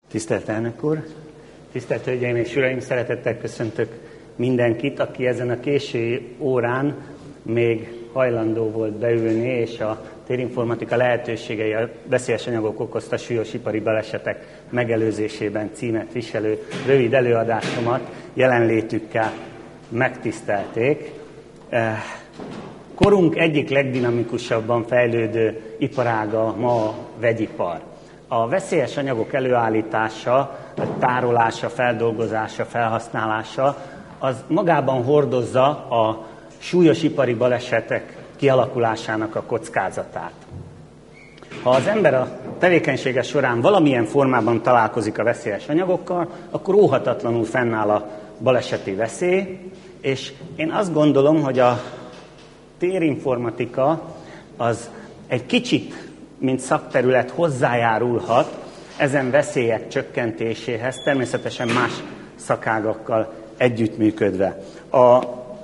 Tisztelt elnök úr, tisztelt hölgyeim és uraim, szeretettel köszöntök mindenkit, aki ezen a késő órán még hajlandó volt beülni, és a térinformatika lehetőségei a veszélyes anyagok okozta súlyos ipari balesetek megelőzésében címet viselő rövid előadásomat jelenlétükkel megtisztelték. Korunk egyik legdinamikusabban fejlődő iparága ma a vegyipar. A veszélyes anyagok előállítása, tárolása, feldolgozása, felhasználása az magában hordozza a súlyos ipari balesetek kialakulásának a kockázatát. Ha az ember a tevékenysége során valamilyen formában találkozik a veszélyes anyagokkal, akkor óhatatlanul fennáll a baleseti veszély, és én azt gondolom, hogy a térinformatika az egy kicsit, mint szakterület hozzájárulhat ezen veszélyek csökkentéséhez, természetesen más szakágakkal együttműködve. A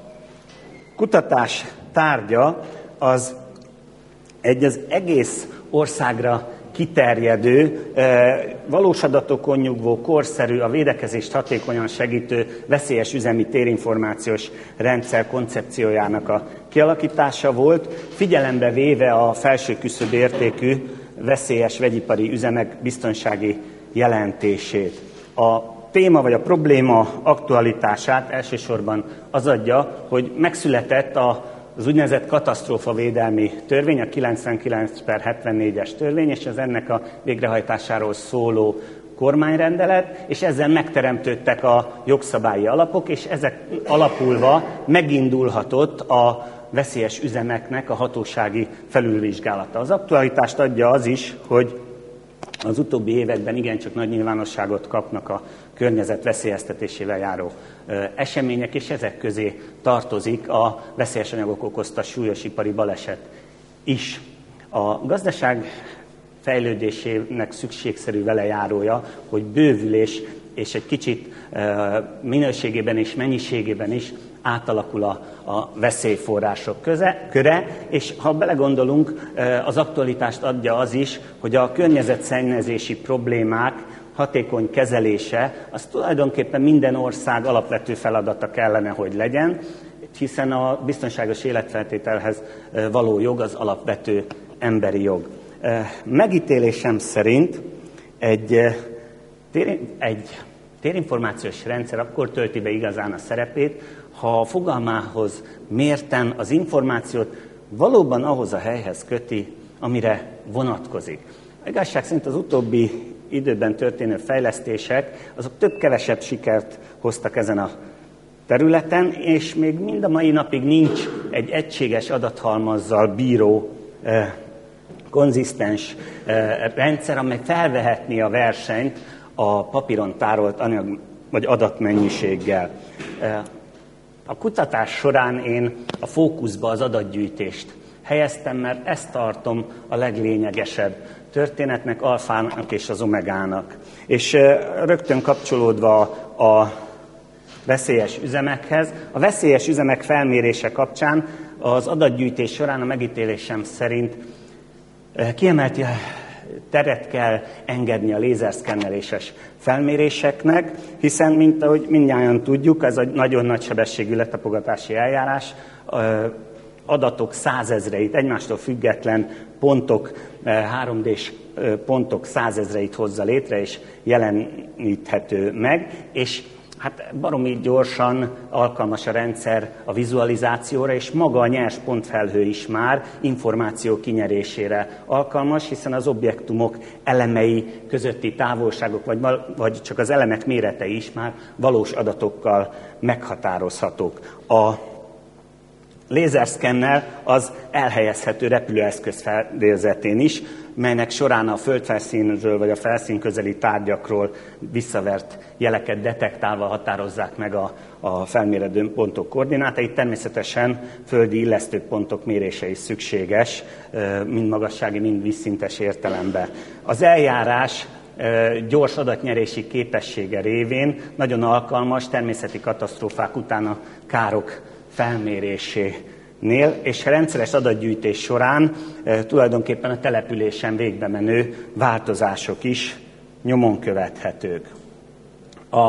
kutatás tárgya az az egész országra kiterjedő, valós adatokon nyugvó, korszerű, a védekezést hatékonyan segítő veszélyes üzemi térinformációs rendszer koncepciójának a kialakítása volt, figyelembe véve a felső küszöb értékű veszélyes vegyipari üzemek biztonsági jelentését. A téma vagy a probléma aktualitását elsősorban az adja, hogy megszületett az úgynevezett katasztrófavédelmi törvény, a 99/74-es törvény, és az ennek a végrehajtásáról szóló kormányrendelet, és ezzel megteremtődtek a jogszabályi alapok, és ezek alapulva megindulhatott a veszélyes üzemeknek a hatósági felülvizsgálata. Az aktualitást adja az is, hogy az utóbbi években igencsak nagy nyilvánosságot kapnak a környezet veszélyeztetésével járó események, és ezek közé tartozik a veszélyes anyagok okozta súlyos ipari baleset is. A gazdaság fejlődésének szükségszerű velejárója, hogy bővülés és egy kicsit minőségében és mennyiségében is átalakul a veszélyforrások köre, és ha belegondolunk, az aktualitást adja az is, hogy a környezetszennyezési problémák hatékony kezelése, az tulajdonképpen minden ország alapvető feladata kellene, hogy legyen, hiszen a biztonságos életfeltételhez való jog az alapvető emberi jog. Megítélésem szerint egy térinformációs rendszer akkor tölti be igazán a szerepét, ha a fogalmához mérten az információt valóban ahhoz a helyhez köti, amire vonatkozik. Igazság szerint az utóbbi időben történő fejlesztések, azok több-kevesebb sikert hoztak ezen a területen, és még mind a mai napig nincs egy egységes adathalmazzal bíró, konzisztens rendszer, amely felvehetné a versenyt a papíron tárolt anyag vagy adatmennyiséggel. A kutatás során én a fókuszba az adatgyűjtést helyeztem, mert ezt tartom a leglényegesebb történetnek, alfának és az omegának. És rögtön kapcsolódva a veszélyes üzemekhez, a veszélyes üzemek felmérése kapcsán az adatgyűjtés során a megítélésem szerint kiemelt teret kell engedni a lézerszkenneléses felméréseknek, hiszen, mint ahogy mindnyájan tudjuk, ez egy nagyon nagy sebességű letapogatási eljárás, adatok százezreit, egymástól független pontok, 3D-s pontok százezreit hozza létre, és jeleníthető meg, és hát baromi gyorsan alkalmas a rendszer a vizualizációra, és maga a nyers pontfelhő is már információ kinyerésére alkalmas, hiszen az objektumok elemei közötti távolságok, vagy csak az elemek méretei is már valós adatokkal meghatározhatók. A lézerszkennel az elhelyezhető repülőeszköz fedélzetén is, melynek során a földfelszínről vagy a felszín közeli tárgyakról visszavert jeleket detektálva határozzák meg a felméredő pontok koordinátait. Természetesen földi illesztőpontok mérése is szükséges, mind magassági, mind vízszintes értelemben. Az eljárás gyors adatnyerési képessége révén nagyon alkalmas természeti katasztrófák után a károk felmérésénél, és rendszeres adatgyűjtés során tulajdonképpen a településen végbe menő változások is nyomon követhetők. A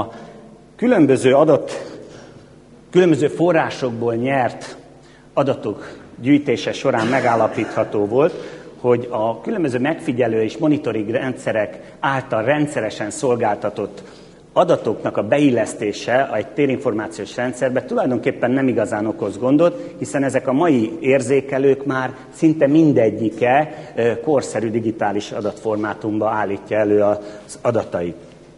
különböző forrásokból nyert adatok gyűjtése során megállapítható volt, hogy a különböző megfigyelő és monitoring rendszerek által rendszeresen szolgáltatott adatoknak a beillesztése egy térinformációs rendszerbe tulajdonképpen nem igazán okoz gondot, hiszen ezek a mai érzékelők már szinte mindegyike korszerű digitális adatformátumba állítja elő az adatait.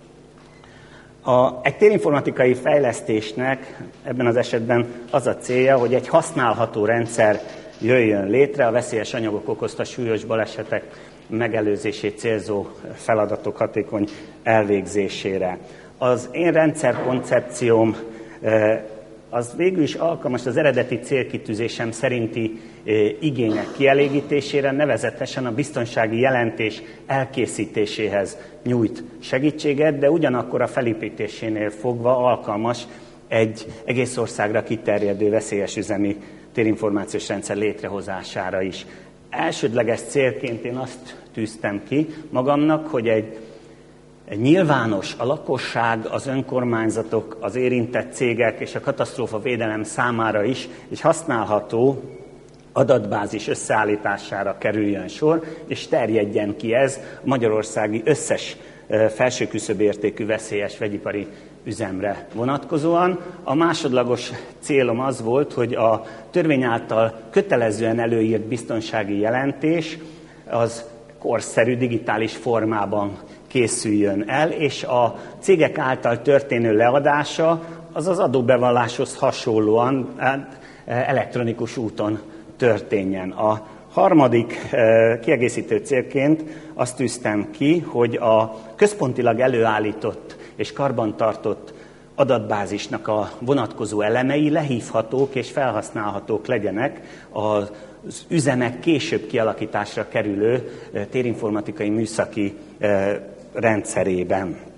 Egy térinformatikai fejlesztésnek ebben az esetben az a célja, hogy egy használható rendszer jöjjön létre a veszélyes anyagok okozta súlyos balesetek megelőzését célzó feladatok hatékony elvégzésére. Az én rendszerkoncepcióm az végül is alkalmas az eredeti célkitűzésem szerinti igények kielégítésére, nevezetesen a biztonsági jelentés elkészítéséhez nyújt segítséget, de ugyanakkor a felépítésénél fogva alkalmas egy egész országra kiterjedő veszélyes üzemi térinformációs rendszer létrehozására is. Elsődleges célként én azt tűztem ki magamnak, hogy egy nyilvános, a lakosság, az önkormányzatok, az érintett cégek és a katasztrófavédelem számára is egy használható adatbázis összeállítására kerüljön sor, és terjedjen ki ez a magyarországi összes felső küszöbértékű veszélyes vegyipari üzemre vonatkozóan. A másodlagos célom az volt, hogy a törvény által kötelezően előírt biztonsági jelentés az korszerű digitális formában készüljön el, és a cégek által történő leadása az adóbevalláshoz hasonlóan elektronikus úton történjen. A harmadik kiegészítő célként azt tűztem ki, hogy a központilag előállított és karbantartott adatbázisnak a vonatkozó elemei lehívhatók és felhasználhatók legyenek az üzemek később kialakításra kerülő térinformatikai műszaki rendszerében.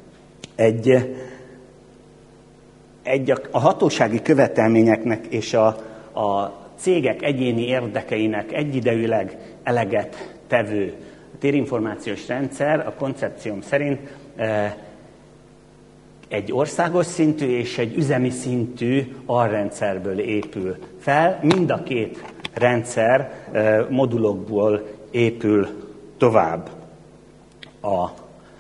A hatósági követelményeknek és a cégek egyéni érdekeinek egyidejűleg eleget tevő térinformációs rendszer a koncepcióm szerint egy országos szintű és egy üzemi szintű alrendszerből épül fel. Mind a két rendszer modulokból épül tovább. A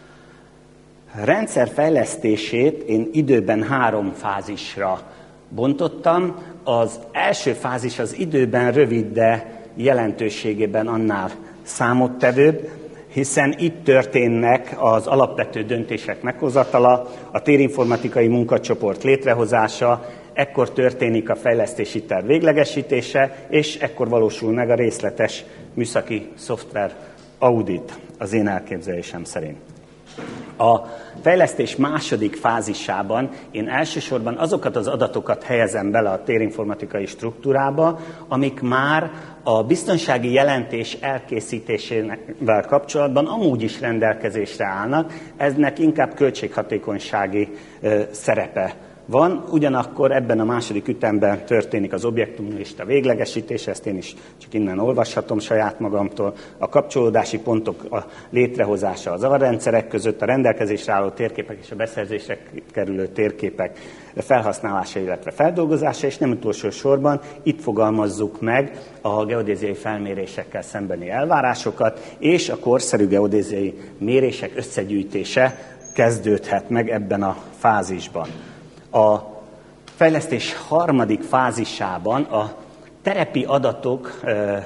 rendszer fejlesztését én időben 3 fázisra bontottam. Az első fázis az időben rövid, de jelentőségében annál számottevőbb, hiszen itt történnek az alapvető döntések meghozatala, a térinformatikai munkacsoport létrehozása, ekkor történik a fejlesztési terv véglegesítése, és ekkor valósul meg a részletes műszaki szoftver audit az én elképzelésem szerint. A fejlesztés második fázisában én elsősorban azokat az adatokat helyezem bele a térinformatikai struktúrába, amik már a biztonsági jelentés elkészítésével kapcsolatban amúgy is rendelkezésre állnak, eznek inkább költséghatékonysági szerepe van, ugyanakkor ebben a második ütemben történik az objektumlista véglegesítése, ezt én is csak innen olvashatom saját magamtól, a kapcsolódási pontok a létrehozása az alrendszerek között, a rendelkezésre álló térképek és a beszerzésre kerülő térképek felhasználása, illetve feldolgozása, és nem utolsó sorban itt fogalmazzuk meg a geodéziai felmérésekkel szembeni elvárásokat, és a korszerű geodéziai mérések összegyűjtése kezdődhet meg ebben a fázisban. A fejlesztés harmadik fázisában a terepi adatok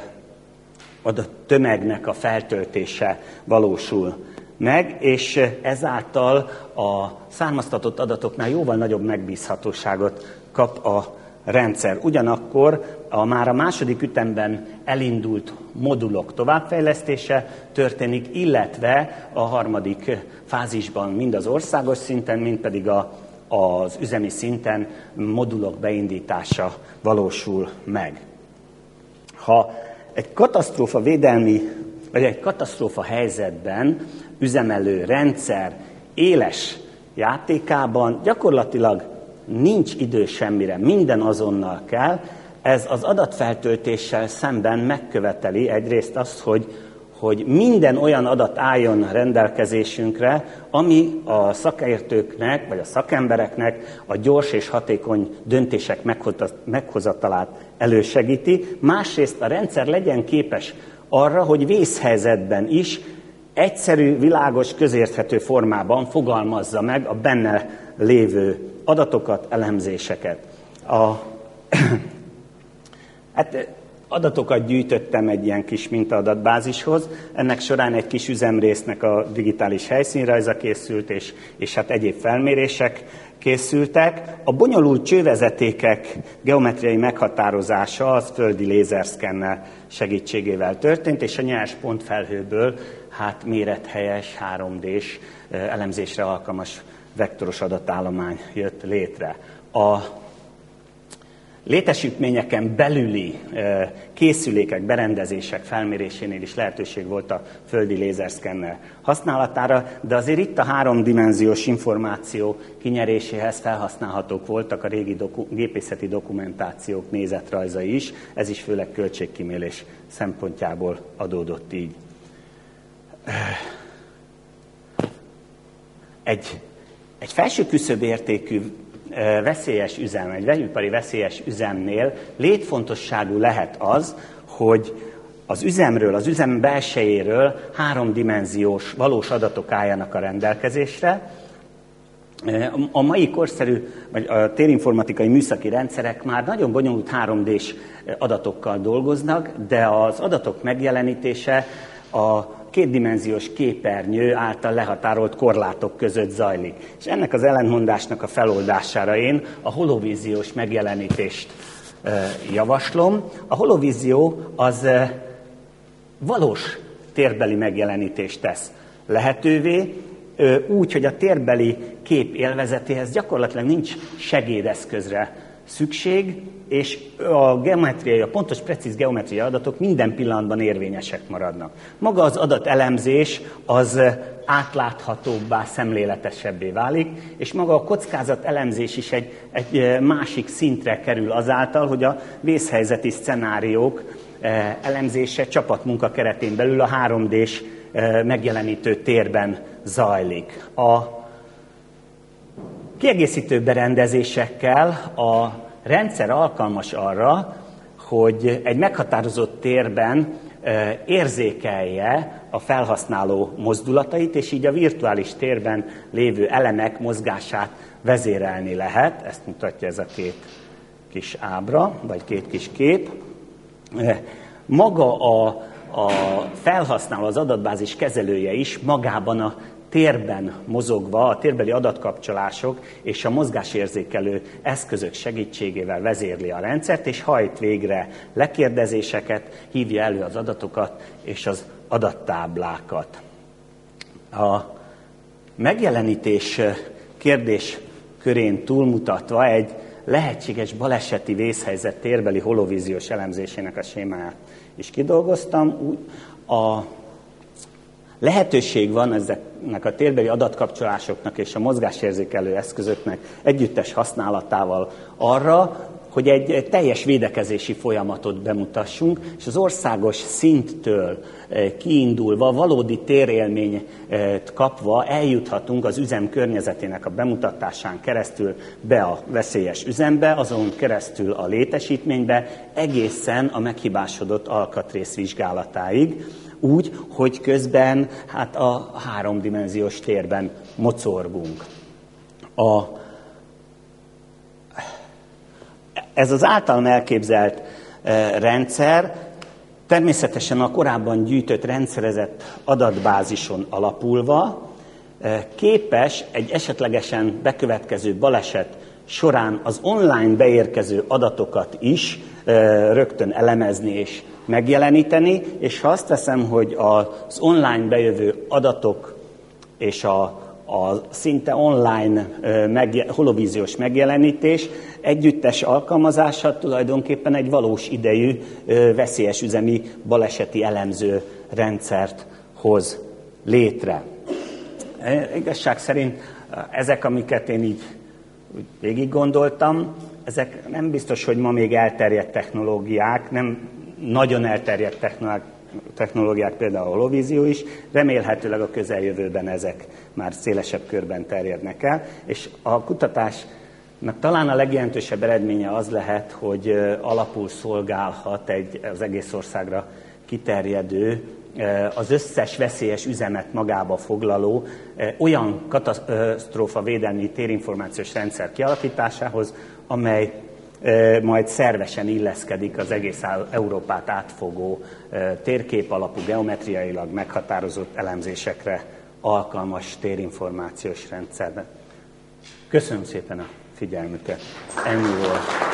adattömegnek a feltöltése valósul meg, és ezáltal a származtatott adatoknál jóval nagyobb megbízhatóságot kap a rendszer. Ugyanakkor már a második ütemben elindult modulok továbbfejlesztése történik, illetve a harmadik fázisban mind az országos szinten, mind pedig az üzemi szinten modulok beindítása valósul meg. Ha egy katasztrófavédelmi, vagy egy katasztrófa helyzetben üzemelő rendszer éles játékában gyakorlatilag nincs idő semmire, minden azonnal kell, ez az adatfeltöltéssel szemben megköveteli egyrészt azt, hogy minden olyan adat álljon rendelkezésünkre, ami a szakértőknek, vagy a szakembereknek a gyors és hatékony döntések meghozatalát elősegíti. Másrészt a rendszer legyen képes arra, hogy vészhelyzetben is egyszerű, világos, közérthető formában fogalmazza meg a benne lévő adatokat, elemzéseket. Adatokat gyűjtöttem egy ilyen kis mintaadatbázishoz, ennek során egy kis üzemrésznek a digitális helyszínrajza készült, és hát egyéb felmérések készültek. A bonyolult csővezetékek geometriai meghatározása az földi lézerszkennel segítségével történt, és a nyers pontfelhőből hát mérethelyes, 3D-s elemzésre alkalmas vektoros adatállomány jött létre. A létesítményeken belüli készülékek, berendezések felmérésénél is lehetőség volt a földi lézerszkennel használatára, de azért itt a háromdimenziós információ kinyeréséhez felhasználhatók voltak a régi gépészeti dokumentációk nézetrajzai is, ez is főleg költségkímélés szempontjából adódott így. Egy felső küszöbértékű veszélyes üzem, egy vegyipari veszélyes üzemnél létfontosságú lehet az, hogy az üzemről, az üzem belsejéről háromdimenziós valós adatok álljanak a rendelkezésre. A mai korszerű, vagy a térinformatikai műszaki rendszerek már nagyon bonyolult 3D-s adatokkal dolgoznak, de az adatok megjelenítése a kétdimenziós képernyő által lehatárolt korlátok között zajlik. És ennek az ellentmondásnak a feloldására én a holovíziós megjelenítést javaslom. A holovízió az valós térbeli megjelenítést tesz lehetővé, úgy, hogy a térbeli kép élvezetéhez gyakorlatilag nincs segédeszközre szükség, és a pontos, precíz geometriai adatok minden pillanatban érvényesek maradnak. Maga az adatelemzés az átláthatóbbá, szemléletesebbé válik, és maga a kockázat elemzés is egy másik szintre kerül azáltal, hogy a vészhelyzeti szcenáriók elemzése csapatmunka keretén belül a 3D-s megjelenítő térben zajlik. A kiegészítő berendezésekkel a rendszer alkalmas arra, hogy egy meghatározott térben érzékelje a felhasználó mozdulatait, és így a virtuális térben lévő elemek mozgását vezérelni lehet. Ezt mutatja ez a két kis ábra, vagy két kis kép. Maga a felhasználó, az adatbázis kezelője is magában a térben mozogva, a térbeli adatkapcsolások és a mozgásérzékelő eszközök segítségével vezérli a rendszert, és hajt végre lekérdezéseket, hívja elő az adatokat és az adattáblákat. A megjelenítés kérdéskörén túlmutatva egy lehetséges baleseti vészhelyzet térbeli holovíziós elemzésének a sémáját is kidolgoztam. Lehetőség van ezeknek a térbeli adatkapcsolásoknak és a mozgásérzékelő eszközöknek együttes használatával arra, hogy egy teljes védekezési folyamatot bemutassunk, és az országos szinttől kiindulva, valódi térélményt kapva eljuthatunk az üzem környezetének a bemutatásán keresztül be a veszélyes üzembe, azon keresztül a létesítménybe, egészen a meghibásodott alkatrész vizsgálatáig, úgy, hogy közben hát a háromdimenziós térben mocorgunk. Ez az általam elképzelt rendszer természetesen a korábban gyűjtött rendszerezett adatbázison alapulva képes egy esetlegesen bekövetkező baleset során az online beérkező adatokat is rögtön elemezni és megjeleníteni, és ha azt veszem, hogy az online bejövő adatok és a szinte online holovíziós megjelenítés együttes alkalmazása tulajdonképpen egy valós idejű veszélyes üzemi baleseti elemző rendszert hoz létre. Igazság szerint ezek, amiket én így végig gondoltam, ezek nem biztos, hogy ma még elterjedt technológiák, nem nagyon elterjedt technológiák, például a holovízió is, remélhetőleg a közeljövőben ezek már szélesebb körben terjednek el, és a kutatásnak talán a legjelentősebb eredménye az lehet, hogy alapul szolgálhat az egész országra kiterjedő, az összes veszélyes üzemet magába foglaló olyan katasztrófavédelmi térinformációs rendszer kialakításához, amely majd szervesen illeszkedik az egész Európát átfogó térkép alapú, geometriailag meghatározott elemzésekre alkalmas térinformációs rendszerben. Köszönöm szépen a figyelmüket. Ennyi volt.